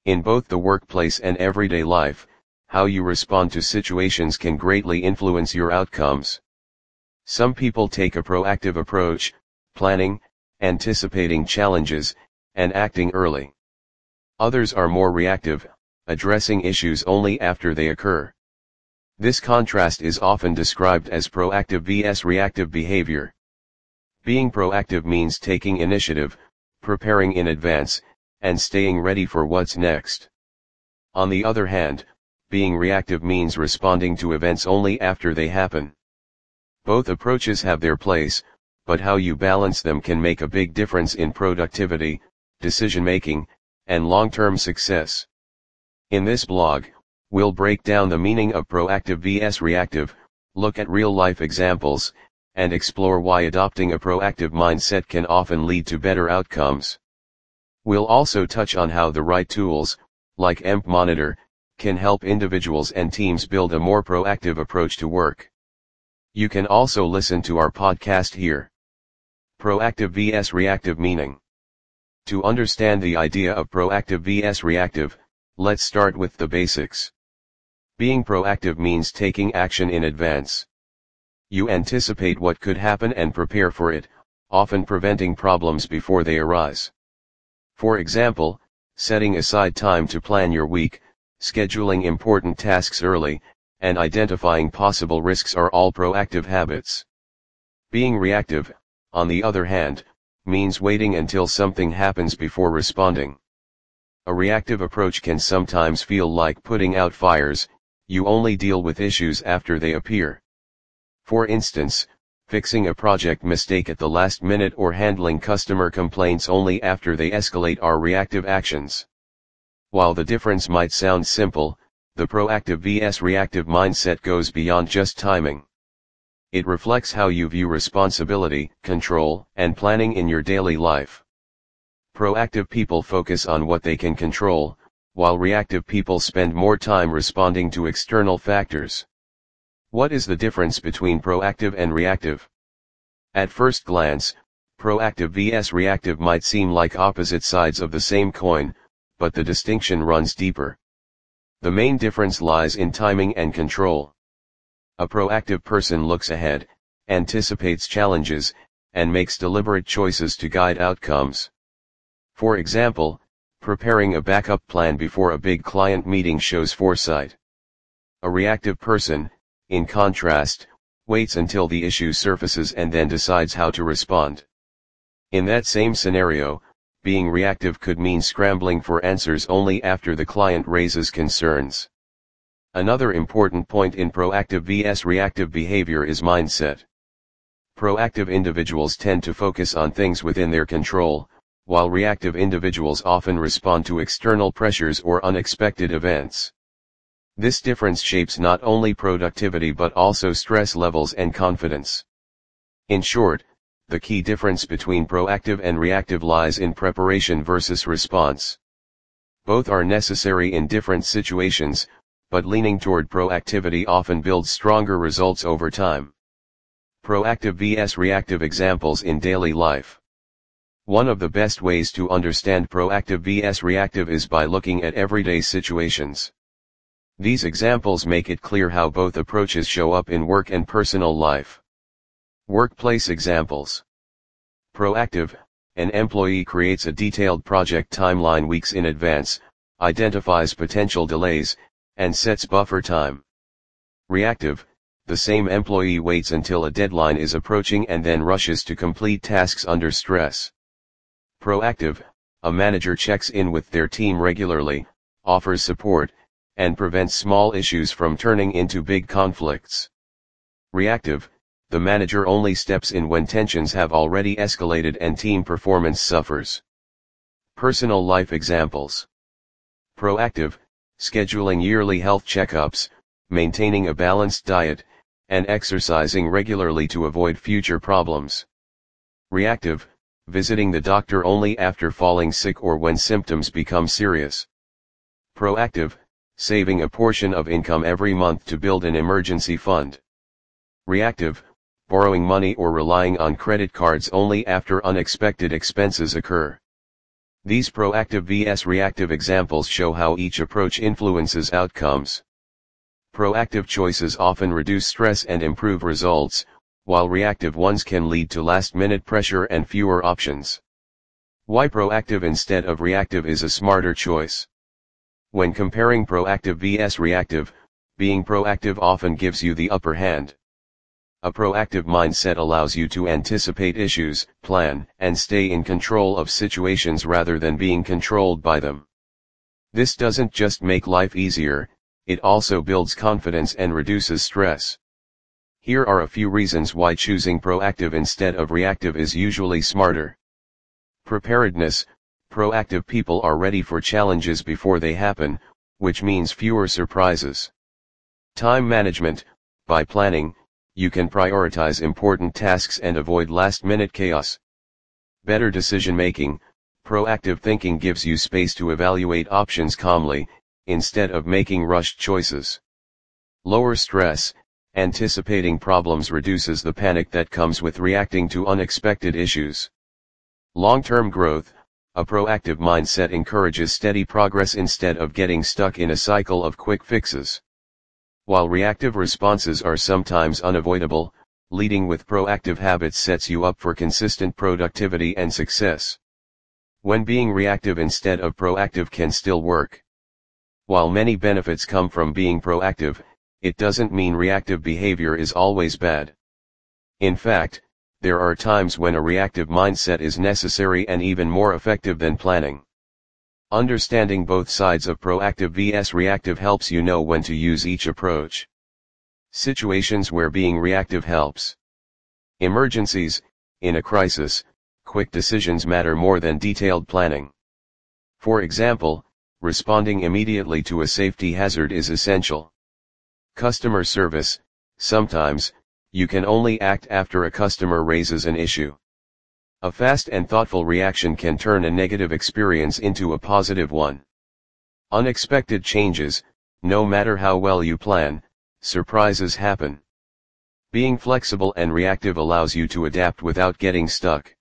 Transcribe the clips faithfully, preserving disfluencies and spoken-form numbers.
In both the workplace and everyday life, how you respond to situations can greatly influence your outcomes. Some people take a proactive approach, planning, anticipating challenges, and acting early. Others are more reactive, addressing issues only after they occur. This contrast is often described as proactive versus reactive behavior. Being proactive means taking initiative, preparing in advance, and staying ready for what's next. On the other hand, being reactive means responding to events only after they happen. Both approaches have their place, but how you balance them can make a big difference in productivity, decision-making, and long-term success. In this blog, we'll break down the meaning of proactive versus reactive, look at real-life examples, and explore why adopting a proactive mindset can often lead to better outcomes. We'll also touch on how the right tools, like E M P Monitor, can help individuals and teams build a more proactive approach to work. You can also listen to our podcast here. Proactive versus reactive meaning. To understand the idea of proactive versus reactive, let's start with the basics. Being proactive means taking action in advance. You anticipate what could happen and prepare for it, often preventing problems before they arise. For example, setting aside time to plan your week, scheduling important tasks early, and identifying possible risks are all proactive habits. Being reactive, on the other hand, means waiting until something happens before responding. A reactive approach can sometimes feel like putting out fires, you only deal with issues after they appear. For instance, fixing a project mistake at the last minute or handling customer complaints only after they escalate are reactive actions. While the difference might sound simple, the proactive versus reactive mindset goes beyond just timing. It reflects how you view responsibility, control, and planning in your daily life. Proactive people focus on what they can control, while reactive people spend more time responding to external factors. What is the difference between proactive and reactive? At first glance, proactive versus reactive might seem like opposite sides of the same coin, but the distinction runs deeper. The main difference lies in timing and control. A proactive person looks ahead, anticipates challenges, and makes deliberate choices to guide outcomes. For example, preparing a backup plan before a big client meeting shows foresight. A reactive person, in contrast, waits until the issue surfaces and then decides how to respond. In that same scenario, being reactive could mean scrambling for answers only after the client raises concerns. Another important point in proactive versus reactive behavior is mindset. Proactive individuals tend to focus on things within their control, while reactive individuals often respond to external pressures or unexpected events. This difference shapes not only productivity but also stress levels and confidence. In short, the key difference between proactive and reactive lies in preparation versus response. Both are necessary in different situations, but leaning toward proactivity often builds stronger results over time. Proactive versus reactive examples in daily life. One of the best ways to understand proactive versus reactive is by looking at everyday situations. These examples make it clear how both approaches show up in work and personal life. Workplace examples. Proactive, an employee creates a detailed project timeline weeks in advance, identifies potential delays, and sets buffer time. Reactive, the same employee waits until a deadline is approaching and then rushes to complete tasks under stress. Proactive, a manager checks in with their team regularly, offers support, and prevents small issues from turning into big conflicts. Reactive, the manager only steps in when tensions have already escalated and team performance suffers. Personal life examples. Proactive, scheduling yearly health checkups, maintaining a balanced diet, and exercising regularly to avoid future problems. Reactive, visiting the doctor only after falling sick or when symptoms become serious. Proactive, saving a portion of income every month to build an emergency fund. Reactive, borrowing money or relying on credit cards only after unexpected expenses occur. These proactive versus reactive examples show how each approach influences outcomes. Proactive choices often reduce stress and improve results, while reactive ones can lead to last-minute pressure and fewer options. Why proactive instead of reactive is a smarter choice. When comparing proactive versus reactive, being proactive often gives you the upper hand. A proactive mindset allows you to anticipate issues, plan, and stay in control of situations rather than being controlled by them. This doesn't just make life easier, it also builds confidence and reduces stress. Here are a few reasons why choosing proactive instead of reactive is usually smarter. Preparedness. Proactive people are ready for challenges before they happen, which means fewer surprises. Time management. By planning, you can prioritize important tasks and avoid last-minute chaos. Better decision-making. Proactive thinking gives you space to evaluate options calmly, instead of making rushed choices. Lower stress. Anticipating problems reduces the panic that comes with reacting to unexpected issues. Long-term growth. A proactive mindset encourages steady progress instead of getting stuck in a cycle of quick fixes. While reactive responses are sometimes unavoidable, leading with proactive habits sets you up for consistent productivity and success. When being reactive instead of proactive can still work. While many benefits come from being proactive, it doesn't mean reactive behavior is always bad. In fact, there are times when a reactive mindset is necessary and even more effective than planning. Understanding both sides of proactive versus reactive helps you know when to use each approach. Situations where being reactive helps. Emergencies. In a crisis, quick decisions matter more than detailed planning. For example, responding immediately to a safety hazard is essential. Customer service. Sometimes, you can only act after a customer raises an issue. A fast and thoughtful reaction can turn a negative experience into a positive one. Unexpected changes. No matter how well you plan, surprises happen. Being flexible and reactive allows you to adapt without getting stuck.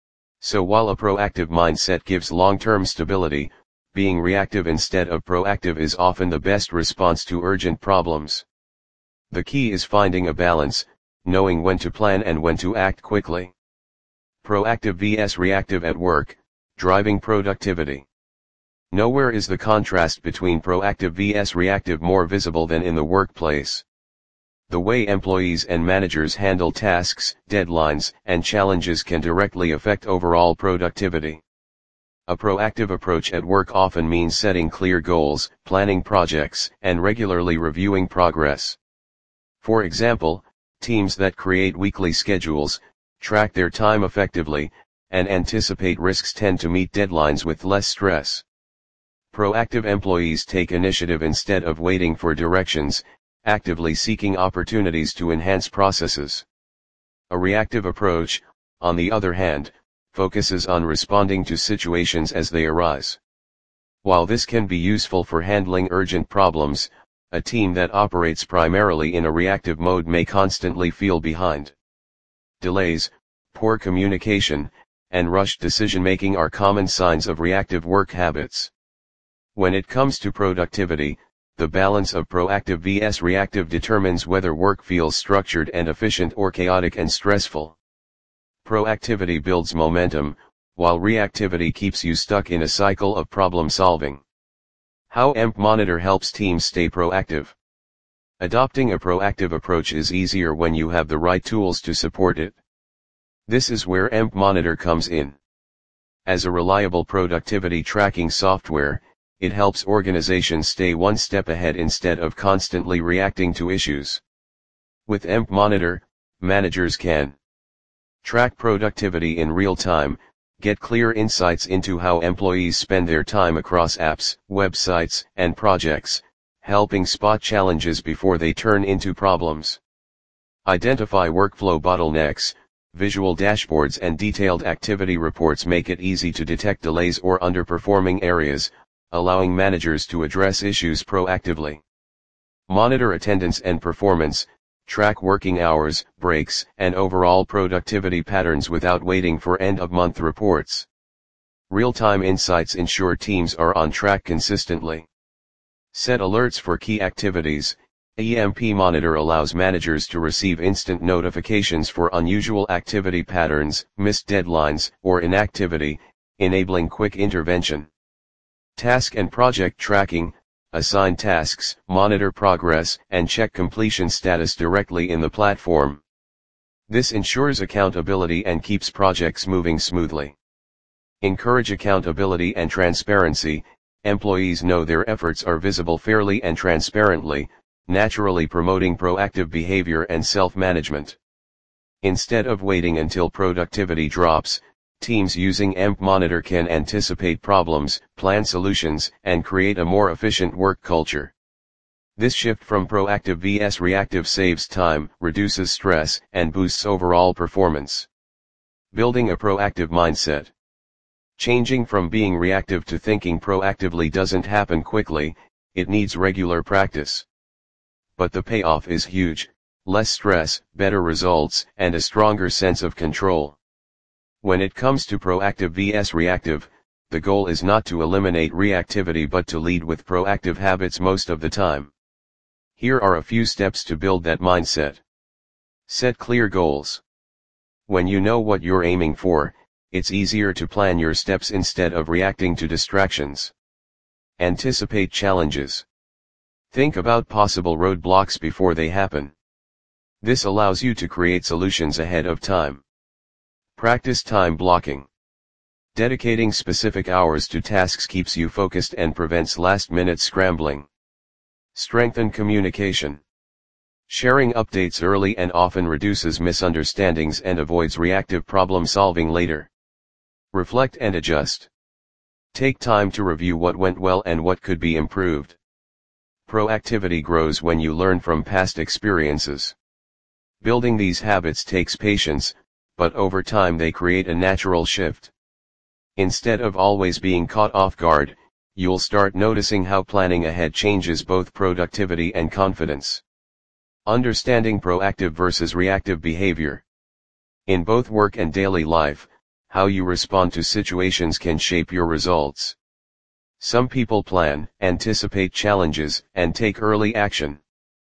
So while a proactive mindset gives long-term stability, being reactive instead of proactive is often the best response to urgent problems. The key is finding a balance, knowing when to plan and when to act quickly. Proactive versus reactive at work, driving productivity. Nowhere is the contrast between proactive versus reactive more visible than in the workplace. The way employees and managers handle tasks, deadlines, and challenges can directly affect overall productivity. A proactive approach at work often means setting clear goals, planning projects, and regularly reviewing progress. For example, teams that create weekly schedules, track their time effectively, and anticipate risks tend to meet deadlines with less stress. Proactive employees take initiative instead of waiting for directions, actively seeking opportunities to enhance processes. A reactive approach, on the other hand, focuses on responding to situations as they arise. While this can be useful for handling urgent problems, a team that operates primarily in a reactive mode may constantly feel behind. Delays, poor communication, and rushed decision-making are common signs of reactive work habits. When it comes to productivity, the balance of proactive versus reactive determines whether work feels structured and efficient or chaotic and stressful. Proactivity builds momentum, while reactivity keeps you stuck in a cycle of problem solving. How E M P Monitor helps teams stay proactive. Adopting a proactive approach is easier when you have the right tools to support it. This is where E M P Monitor comes in. As a reliable productivity tracking software, it helps organizations stay one step ahead instead of constantly reacting to issues. With E M P Monitor, managers can track productivity in real time, get clear insights into how employees spend their time across apps, websites, and projects, helping spot challenges before they turn into problems. Identify workflow bottlenecks. Visual dashboards and detailed activity reports make it easy to detect delays or underperforming areas, allowing managers to address issues proactively. Monitor attendance and performance. Track working hours, breaks, and overall productivity patterns without waiting for end-of-month reports. Real-time insights ensure teams are on track consistently. Set alerts for key activities. E M P Monitor allows managers to receive instant notifications for unusual activity patterns, missed deadlines, or inactivity, enabling quick intervention. Task and project tracking. Assign tasks, monitor progress, and check completion status directly in the platform. This ensures accountability and keeps projects moving smoothly. Encourage accountability and transparency. Employees know their efforts are visible fairly and transparently, naturally promoting proactive behavior and self-management. Instead of waiting until productivity drops, teams using E M P Monitor can anticipate problems, plan solutions, and create a more efficient work culture. This shift from proactive versus reactive saves time, reduces stress, and boosts overall performance. Building a proactive mindset. Changing from being reactive to thinking proactively doesn't happen quickly, it needs regular practice. But the payoff is huge: less stress, better results, and a stronger sense of control. When it comes to proactive versus reactive, the goal is not to eliminate reactivity but to lead with proactive habits most of the time. Here are a few steps to build that mindset. Set clear goals. When you know what you're aiming for, it's easier to plan your steps instead of reacting to distractions. Anticipate challenges. Think about possible roadblocks before they happen. This allows you to create solutions ahead of time. Practice time blocking. Dedicating specific hours to tasks keeps you focused and prevents last-minute scrambling. Strengthen communication. Sharing updates early and often reduces misunderstandings and avoids reactive problem-solving later. Reflect and adjust. Take time to review what went well and what could be improved. Proactivity grows when you learn from past experiences. Building these habits takes patience, but over time they create a natural shift. Instead of always being caught off guard, you'll start noticing how planning ahead changes both productivity and confidence. Understanding proactive versus reactive behavior. In both work and daily life, how you respond to situations can shape your results. Some people plan, anticipate challenges, and take early action.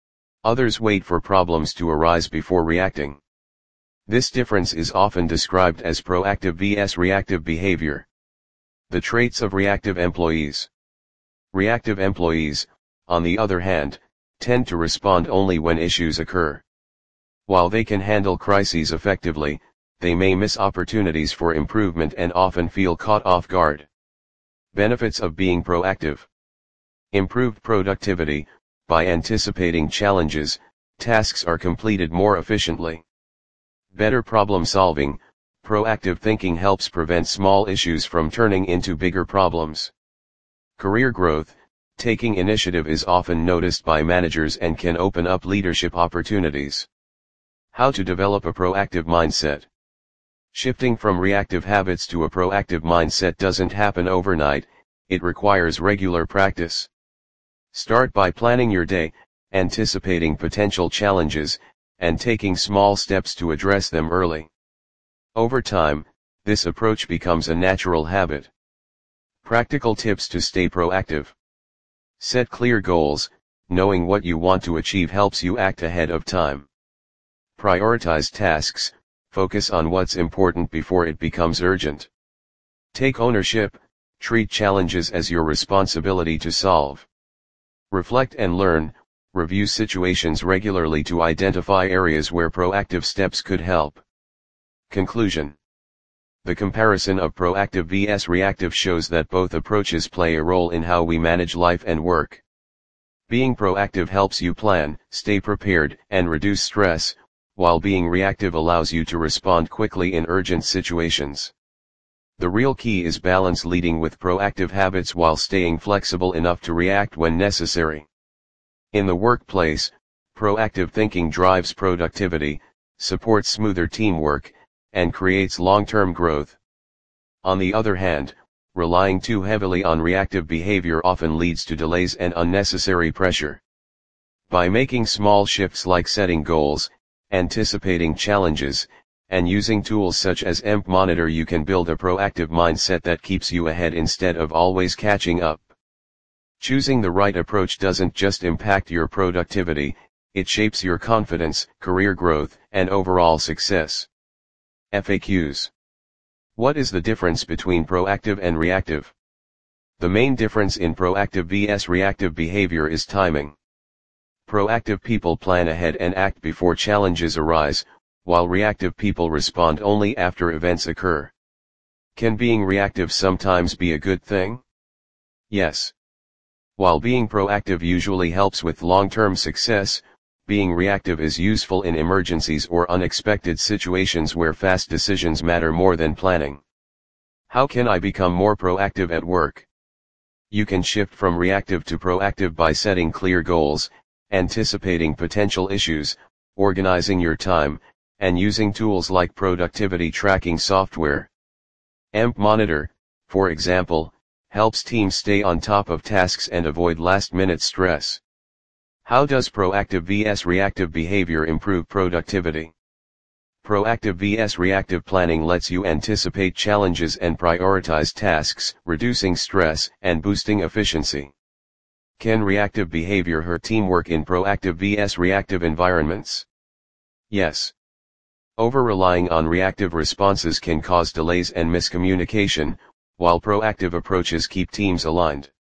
Others wait for problems to arise before reacting. This difference is often described as proactive versus reactive behavior. The traits of reactive employees. Reactive employees, on the other hand, tend to respond only when issues occur. While they can handle crises effectively, they may miss opportunities for improvement and often feel caught off guard. Benefits of being proactive. Improved productivity. By anticipating challenges, tasks are completed more efficiently. Better problem solving. Proactive thinking helps prevent small issues from turning into bigger problems. Career growth. Taking initiative is often noticed by managers and can open up leadership opportunities. How to develop a proactive mindset. Shifting from reactive habits to a proactive mindset doesn't happen overnight, it requires regular practice. Start by planning your day, anticipating potential challenges, and taking small steps to address them early. Over time, this approach becomes a natural habit. Practical tips to stay proactive. Set clear goals. Knowing what you want to achieve helps you act ahead of time. Prioritize tasks. Focus on what's important before it becomes urgent. Take ownership. Treat challenges as your responsibility to solve. Reflect and learn. Review situations regularly to identify areas where proactive steps could help. Conclusion. The comparison of proactive versus reactive shows that both approaches play a role in how we manage life and work. Being proactive helps you plan, stay prepared, and reduce stress, while being reactive allows you to respond quickly in urgent situations. The real key is balance, leading with proactive habits while staying flexible enough to react when necessary. In the workplace, proactive thinking drives productivity, supports smoother teamwork, and creates long-term growth. On the other hand, relying too heavily on reactive behavior often leads to delays and unnecessary pressure. By making small shifts like setting goals, anticipating challenges, And using tools such as E M P Monitor, you can build a proactive mindset that keeps you ahead instead of always catching up. Choosing the right approach doesn't just impact your productivity, it shapes your confidence, career growth, and overall success. F A Qs. What is the difference between proactive and reactive? The main difference in proactive versus reactive behavior is timing. Proactive people plan ahead and act before challenges arise, while reactive people respond only after events occur. Can being reactive sometimes be a good thing? Yes. While being proactive usually helps with long-term success, being reactive is useful in emergencies or unexpected situations where fast decisions matter more than planning. How can I become more proactive at work? You can shift from reactive to proactive by setting clear goals, anticipating potential issues, organizing your time, and using tools like productivity tracking software. E M P Monitor, for example, helps teams stay on top of tasks and avoid last-minute stress. How does proactive versus reactive behavior improve productivity? Proactive versus reactive planning lets you anticipate challenges and prioritize tasks, reducing stress and boosting efficiency. Can reactive behavior hurt teamwork in proactive versus reactive environments? Yes. Over-relying on reactive responses can cause delays and miscommunication, while proactive approaches keep teams aligned.